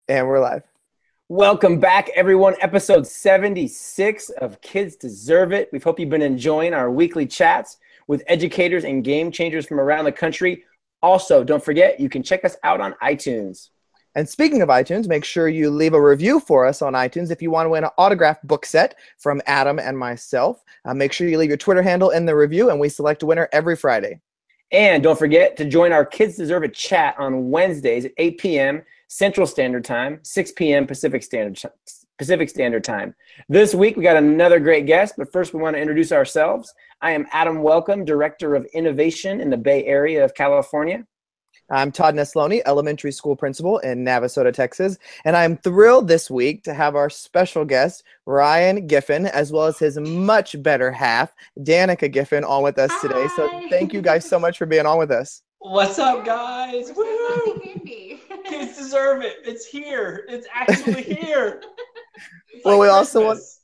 And we're live. Welcome back, everyone. Episode 76 of Kids Deserve It. We hope you've been enjoying our weekly chats with educators and game changers from around the country. Also, don't forget, you can check us out on iTunes. And speaking of iTunes, make sure you leave a review for us on iTunes if you want to win an autographed book set from Adam and myself. Make sure you leave your Twitter handle in the review, and we select a winner every Friday. And don't forget to join our Kids Deserve It chat on Wednesdays at 8 p.m. Central Standard Time, 6 p.m. Pacific Standard Time. This week, we got another great guest, but first we want to introduce ourselves. I am Adam Welcome, Director of Innovation in the Bay Area of California. I'm Todd Neslony, elementary school principal in Navasota, Texas, and I'm thrilled this week to have our special guest, Ryan Giffen, as well as his much better half, Danica Giffen, on with us today. So thank you guys so much for being on with us. What's up, guys? Woo! Kids deserve it. It's here. It's actually here. Well, we also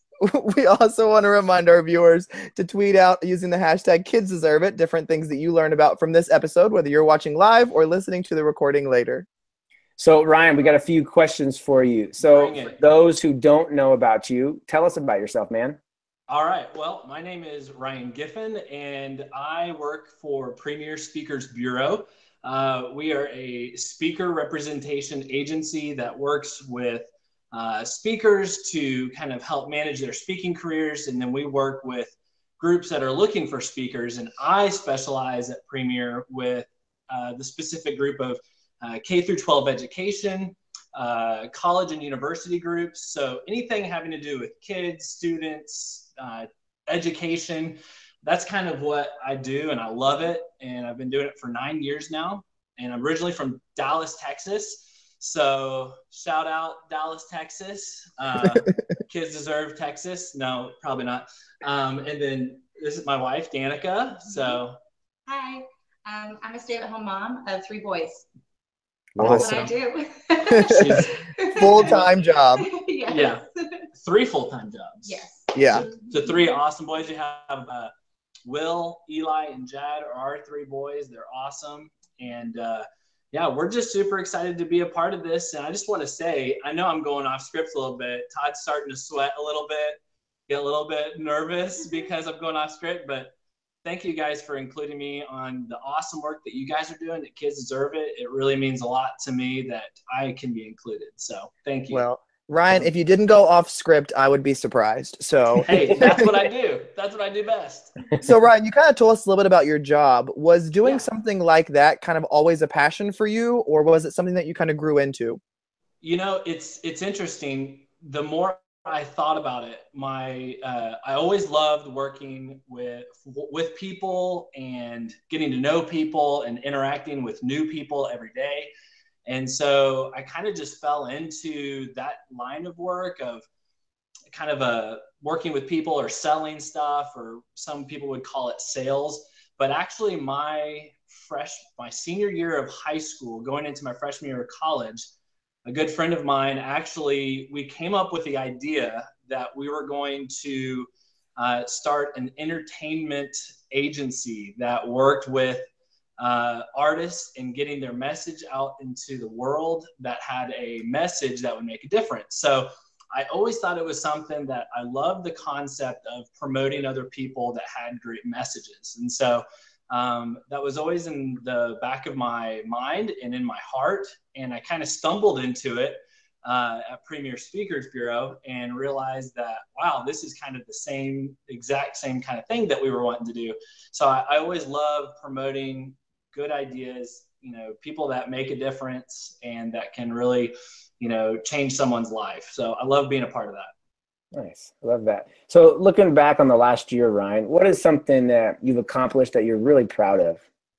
want to remind our viewers to tweet out using the hashtag Kids Deserve It different things that you learned about from this episode, whether you're watching live or listening to the recording later. So, Ryan, we got a few questions for you. So, for those who don't know about you, tell us about yourself, man. All right. Well, my name is Ryan Giffen, and I work for Premier Speakers Bureau. We are a speaker representation agency that works with speakers to kind of help manage their speaking careers. And then we work with groups that are looking for speakers. And I specialize at Premier with the specific group of K through 12 education, college and university groups. So anything having to do with kids, students, education, that's kind of what I do. And I love it. And I've been doing it for 9 years now. And I'm originally from Dallas, Texas. So shout out Dallas, Texas. Kids deserve Texas. No, probably not. And then this is my wife, Danica. So hi, I'm a stay-at-home mom of 3 boys. Awesome. That's what I do. She's full-time job. Yes. Yeah, 3 full-time jobs. Yes. Yeah. So 3 awesome boys. You have Will, Eli, and Jad are our 3 boys. They're awesome. And yeah, we're just super excited to be a part of this. And I just want to say, I know I'm going off script a little bit. Todd's starting to sweat a little bit, get a little bit nervous because I'm going off script. But thank you guys for including me on the awesome work that you guys are doing, that Kids Deserve It. It really means a lot to me that I can be included. So thank you. Well, Ryan, if you didn't go off script, I would be surprised. So hey, that's what I do. That's what I do best. So Ryan, you kind of told us a little bit about your job. Was doing something like that kind of always a passion for you, or was it something that you kind of grew into? You know, it's interesting. The more I thought about it, I always loved working with people and getting to know people and interacting with new people every day. And so I kind of just fell into that line of work of kind of working with people or selling stuff, or some people would call it sales. But actually my senior year of high school, going into my freshman year of college, a good friend of mine, actually, we came up with the idea that we were going to start an entertainment agency that worked with artists and getting their message out into the world, that had a message that would make a difference. So I always thought it was something that I loved, the concept of promoting other people that had great messages. And so that was always in the back of my mind and in my heart. And I kind of stumbled into it at Premier Speakers Bureau and realized that, wow, this is kind of the exact same kind of thing that we were wanting to do. So I always love promoting good ideas, people that make a difference and that can really, change someone's life. So I love being a part of that. Nice. I love that. So looking back on the last year, Ryan, what is something that you've accomplished that you're really proud of?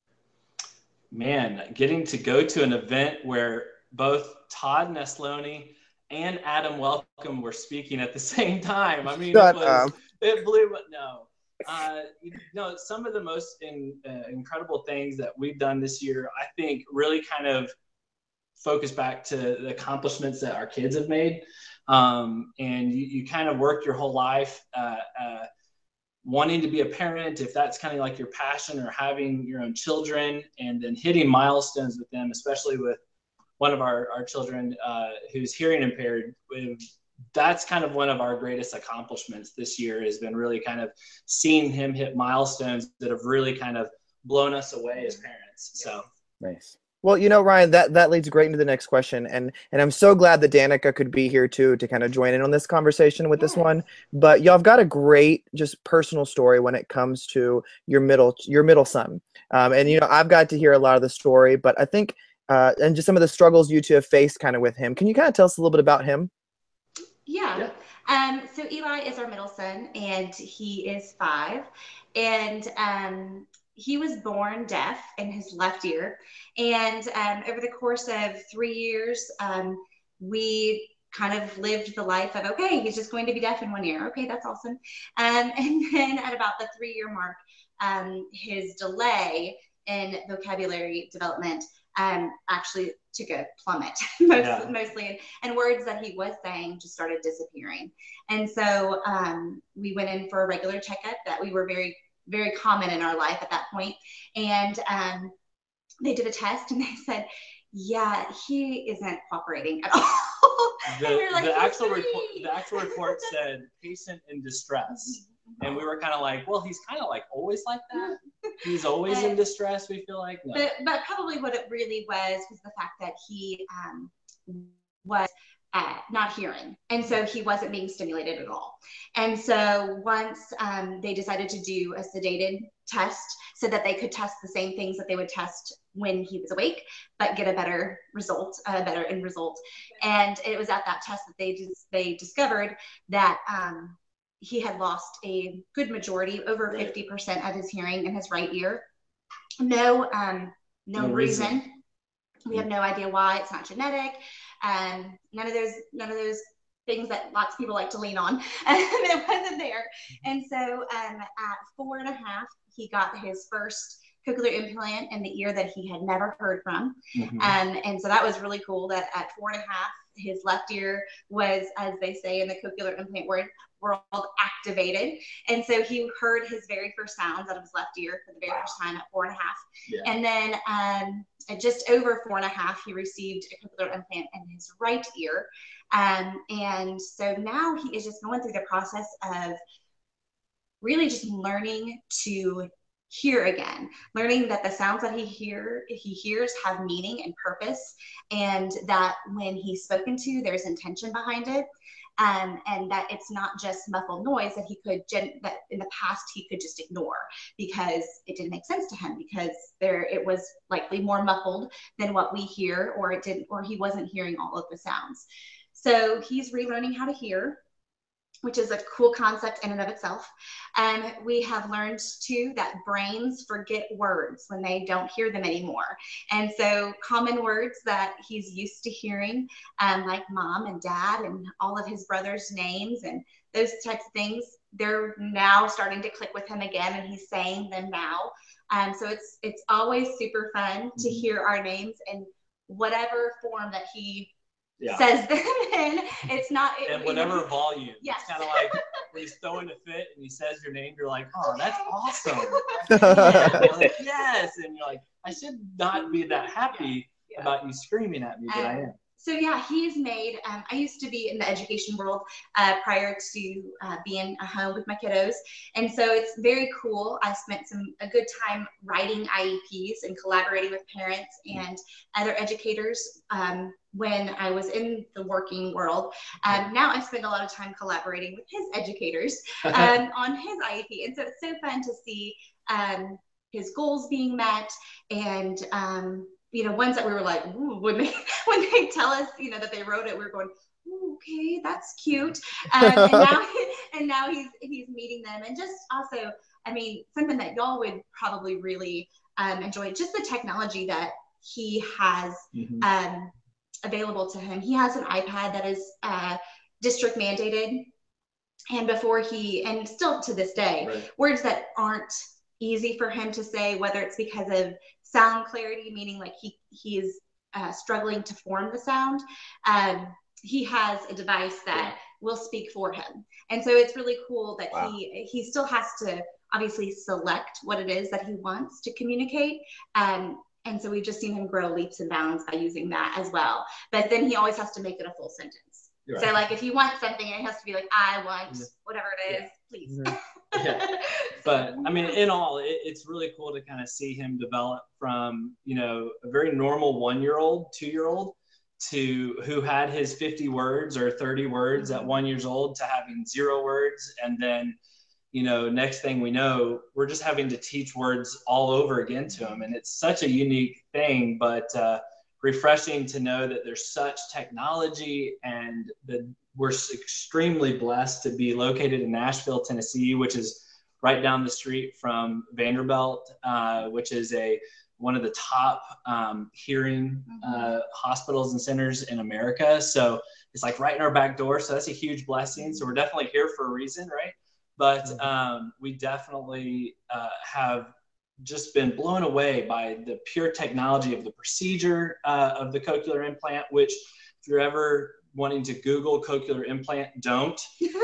Man, getting to go to an event where both Todd Neslony and Adam Welcome were speaking at the same time. I mean, it blew it. No. Some of the most incredible things that we've done this year, I think, really kind of focus back to the accomplishments that our kids have made. And you kind of work your whole life wanting to be a parent, if that's kind of like your passion, or having your own children, and then hitting milestones with them, especially with one of our children who's hearing impaired. That's kind of one of our greatest accomplishments this year, has been really kind of seeing him hit milestones that have really kind of blown us away as parents. So Nice. Well, Ryan, that leads great into the next question, and I'm so glad that Danica could be here too to kind of join in on this conversation with this one. But y'all have got a great, just personal story when it comes to your middle son, and I've got to hear a lot of the story, but I think and just some of the struggles you two have faced kind of with him. Can you kind of tell us a little bit about him? Yeah. So Eli is our middle son, and he is 5, and he was born deaf in his left ear. And over the course of 3 years, we kind of lived the life of, okay, he's just going to be deaf in one ear. Okay, that's awesome. And then at about the 3-year mark, his delay in vocabulary development actually took a plummet mostly, and words that he was saying just started disappearing. And so we went in for a regular checkup that we were very, very common in our life at that point. And they did a test and they said, yeah, he isn't cooperating at all. The actual report said patient in distress. And we were kind of like, well, he's kind of like always like that. He's always in distress, we feel like. No. But probably what it really was the fact that he was not hearing. And so he wasn't being stimulated at all. And so once they decided to do a sedated test so that they could test the same things that they would test when he was awake, but get a better result, a better end result. And it was at that test that they discovered that he had lost a good majority, over 50% of his hearing in his right ear. No reason. We have no idea why. It's not genetic. None of those things that lots of people like to lean on. It wasn't there. And so at 4.5, he got his first cochlear implant in the ear that he had never heard from. And so that was really cool that at 4.5, his left ear was, as they say in the cochlear implant world, activated. And so he heard his very first sounds out of his left ear for the very first time at 4.5. And then at just over 4.5, he received a cochlear implant in his right ear. And so now he is just going through the process of really just learning to hear again, learning that the sounds that he hears have meaning and purpose, and that when he's spoken to, there's intention behind it. And that it's not just muffled noise that that in the past he could just ignore because it didn't make sense to him, because it was likely more muffled than what we hear, or he wasn't hearing all of the sounds. So he's relearning how to hear, which is a cool concept in and of itself. We have learned too that brains forget words when they don't hear them anymore. And so common words that he's used to hearing, like mom and dad and all of his brothers' names and those types of things, they're now starting to click with him again, and he's saying them now. So it's always super fun to hear our names in whatever form that he says them in. It's not and whatever volume. Yes. It's kind of like when he's throwing a fit and he says your name, you're like, oh, that's awesome. Like, yes. And you're like, I should not be that happy about you screaming at me, but I am. So yeah, he's made, I used to be in the education world prior to being at home with my kiddos. And so it's very cool. I spent a good time writing IEPs and collaborating with parents and other educators when I was in the working world. Now I spend a lot of time collaborating with his educators on his IEP. And so it's so fun to see his goals being met, and ones that we were like, ooh, when they tell us, that they wrote it, we're going, ooh, okay, that's cute. And now he's meeting them, and just also, something that y'all would probably really enjoy, just the technology that he has available to him. He has an iPad that is district mandated, and and still to this day, words that aren't easy for him to say, whether it's because of sound clarity, meaning like he is struggling to form the sound. He has a device that will speak for him. And so it's really cool that he still has to obviously select what it is that he wants to communicate. And And so we've just seen him grow leaps and bounds by using that as well. But then he always has to make it a full sentence. Right. So like if you want something, it has to be like, I want whatever it is, please. Yeah. But I mean, in all, it's really cool to kind of see him develop from, a very normal 1-year-old, 2-year-old to who had his 50 words or 30 words at 1 year old to having 0 words. And then, next thing we know, we're just having to teach words all over again to him. And it's such a unique thing, but refreshing to know that there's such technology and that we're extremely blessed to be located in Nashville, Tennessee, which is right down the street from Vanderbilt, which is one of the top hearing hospitals and centers in America. So it's like right in our back door. So that's a huge blessing. So we're definitely here for a reason, right? But we definitely have just been blown away by the pure technology of the procedure of the cochlear implant, which if you're ever wanting to Google cochlear implant, don't.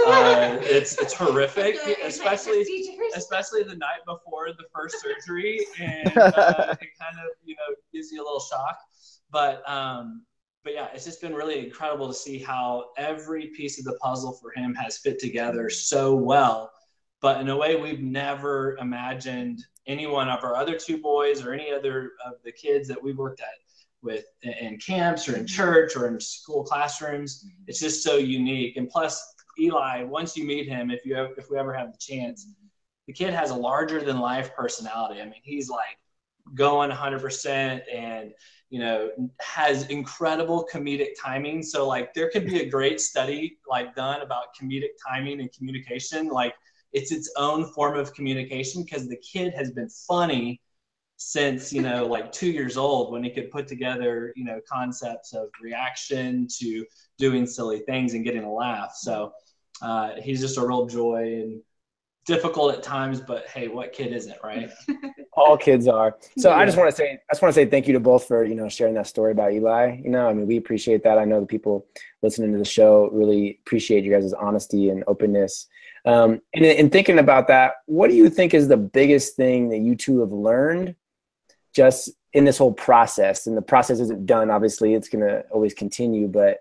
It's horrific, especially the night before the first surgery, and it kind of gives you a little shock. But yeah, it's just been really incredible to see how every piece of the puzzle for him has fit together so well. But in a way we've never imagined any one of our other 2 boys or any other of the kids that we've worked with in camps or in church or in school classrooms. It's just so unique. And plus Eli, once you meet him, if we ever have the chance, the kid has a larger than life personality. I mean, he's like going 100% and, has incredible comedic timing. So like there could be a great study like done about comedic timing and communication. Like it's its own form of communication because the kid has been funny since, like 2 years old when he could put together, concepts of reaction to doing silly things and getting a laugh. So he's just a real joy and difficult at times, but hey, what kid isn't, right? All kids are. So I just want to say thank you to both for, sharing that story about Eli. I mean, we appreciate that. I know the people listening to the show really appreciate you guys' honesty and openness. And in thinking about that, what do you think is the biggest thing that you 2 have learned just in this whole process? And the process isn't done, obviously, it's going to always continue, but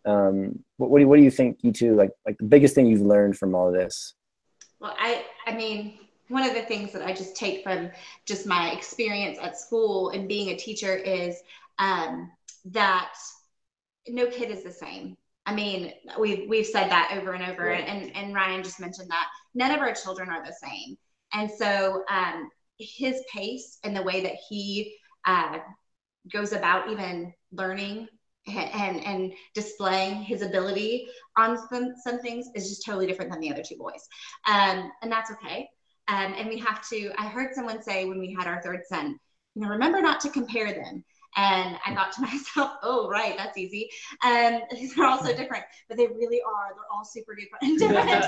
what do you think you 2, like the biggest thing you've learned from all of this? Well, I mean, one of the things that I just take from just my experience at school and being a teacher is that no kid is the same. I mean, we've said that over and over, right. and Ryan just mentioned that none of our children are the same. And so his pace and the way that he goes about even learning and displaying his ability on some things is just totally different than the other 2 boys. And that's okay. And we have to, I heard someone say when we had our 3rd son, remember not to compare them. And I thought to myself, oh, right, that's easy. They're all so different, but they really are. They're all super different.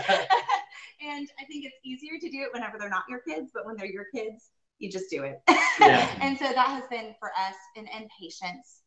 And I think it's easier to do it whenever they're not your kids, but when they're your kids, you just do it. Yeah. And so that has been for us and patience.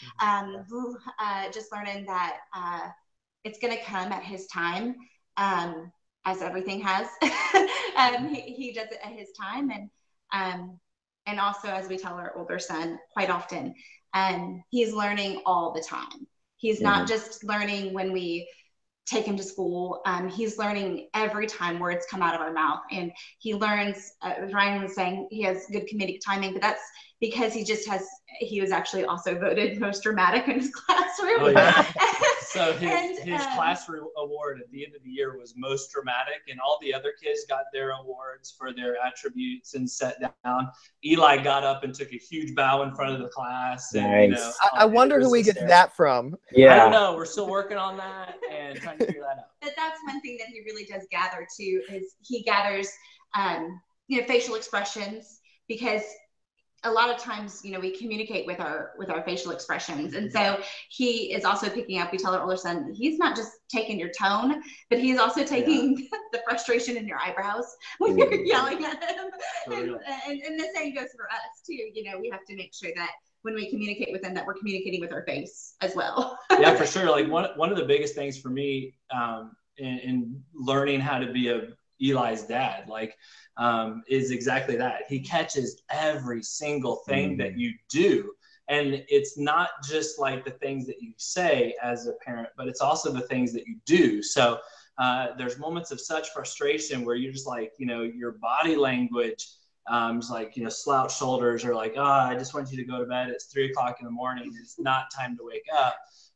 Just learning that it's going to come at his time, as everything has. He does it at his time. And also, as we tell our older son quite often, he's learning all the time. He's not just learning when we take him to school. He's learning every time words come out of our mouth. And he learns, Ryan was saying he has good comedic timing, but that's because he was actually also voted most dramatic in his classroom. Oh, yeah. So his classroom award at the end of the year was most dramatic, and all the other kids got their awards for their attributes and sat down. Eli got up and took a huge bow in front of the class. And, nice. I wonder who he gets that from. Yeah. I don't know. We're still working on that and trying to figure that out. But that's one thing that he really does gather too, is he gathers, facial expressions, because a lot of times, we communicate with our facial expressions. And so he is also picking up, we tell our older son, he's not just taking your tone, but he's also taking the frustration in your eyebrows when you're yelling at him. And the same goes for us too. We have to make sure that when we communicate with them, that we're communicating with our face as well. Yeah, for sure. Like one of the biggest things for me in learning how to be a Eli's dad, like, is exactly that. He catches every single thing that you do. And it's not just like the things that you say as a parent, but it's also the things that you do. So there's moments of such frustration where you're just like, your body language is like, slouched shoulders, or like, I just want you to go to bed. It's 3:00 in the morning. It's not time to wake up.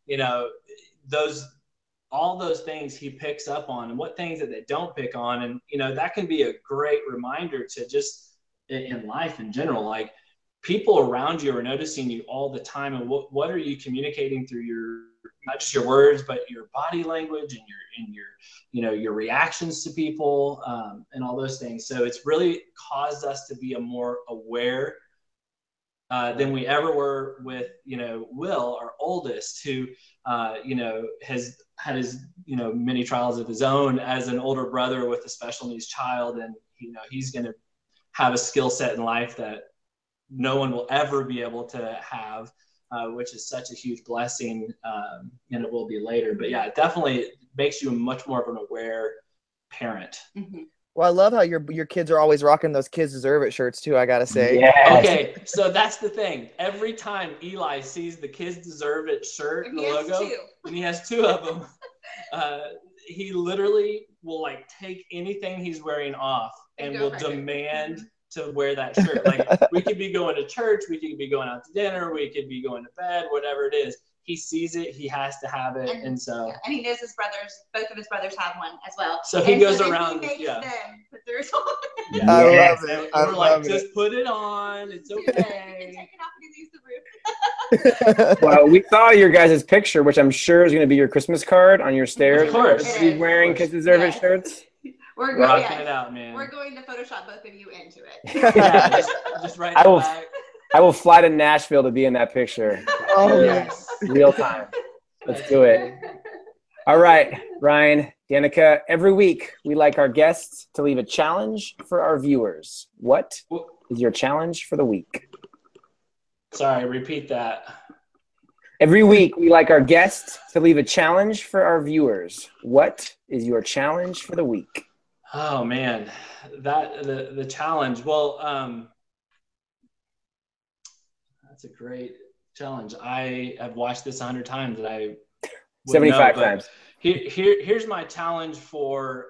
All those things he picks up on, and what things that they don't pick on. And, that can be a great reminder to just in life in general, like, people around you are noticing you all the time. And what are you communicating through not just your words, but your body language and your reactions to people, and all those things. So it's really caused us to be a more aware than we ever were with, Will, our oldest, who, has had his, many trials of his own as an older brother with a special needs child. And, he's going to have a skill set in life that no one will ever be able to have, which is such a huge blessing, and it will be later. But yeah, it definitely makes you much more of an aware parent. Mm-hmm. Well, I love how your kids are always rocking those Kids Deserve It shirts too, I gotta say. Yes. Okay, so that's the thing. Every time Eli sees the Kids Deserve It shirt, and the logo, and he has 2 of them, he literally will like take anything he's wearing off and will demand to wear that shirt. Like, we could be going to church, we could be going out to dinner, we could be going to bed, whatever it is. He sees it, he has to have it, and so. And he knows both of his brothers have one as well. So he goes around. He makes them put theirs on. Yeah. I love it. And we're like, just put it on. It's okay. You can take it off and use the roof. Well, we saw your guys' picture, which I'm sure is going to be your Christmas card on your stairs. Of course. He's wearing Kids Deserve It shirts. We're rocking it out, man. We're going to Photoshop both of you into it. Yeah, just right back. I will fly to Nashville to be in that picture. Oh, yes. Real time. Let's do it. All right, Ryan, Danica, every week we like our guests to leave a challenge for our viewers. What is your challenge for the week? Sorry, repeat that. Every week we like our guests to leave a challenge for our viewers. What is your challenge for the week? Oh man, the challenge. Well, that's a great challenge. I have watched this 100 times, and I 75 times. Here's my challenge for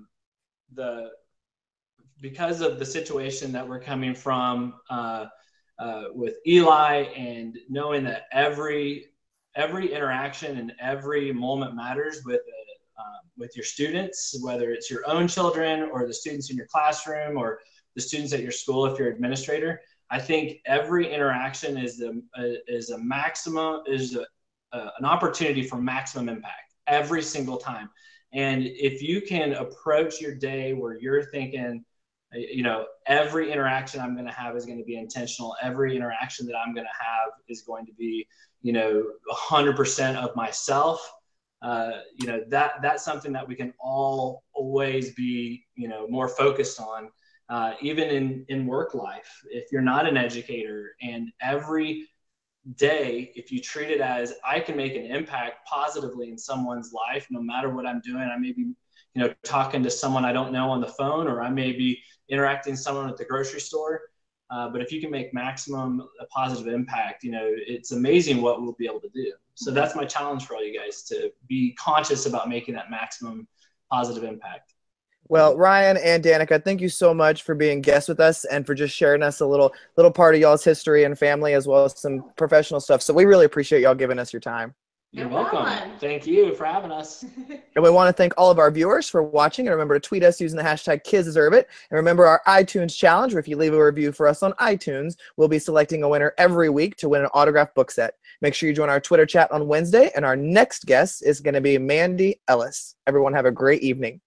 because of the situation that we're coming from with Eli, and knowing that every interaction and every moment matters with your students, whether it's your own children or the students in your classroom or the students at your school if you're an administrator. I think every interaction is an opportunity for maximum impact every single time. And if you can approach your day where you're thinking, every interaction I'm going to have is going to be intentional. Every interaction that I'm going to have is going to be, 100% of myself. That's something that we can all always be, more focused on. Even in work life, if you're not an educator, and every day, if you treat it as I can make an impact positively in someone's life, no matter what I'm doing. I may be, talking to someone I don't know on the phone, or I may be interacting with someone at the grocery store. But if you can make maximum a positive impact, it's amazing what we'll be able to do. So that's my challenge for all you guys, to be conscious about making that maximum positive impact. Well, Ryan and Danica, thank you so much for being guests with us and for just sharing us a little part of y'all's history and family, as well as some professional stuff. So we really appreciate y'all giving us your time. You're welcome. Thank you for having us. And we want to thank all of our viewers for watching. And remember to tweet us using the hashtag KidsDeserveIt. And remember our iTunes challenge, where if you leave a review for us on iTunes, we'll be selecting a winner every week to win an autographed book set. Make sure you join our Twitter chat on Wednesday. And our next guest is going to be Mandy Ellis. Everyone have a great evening.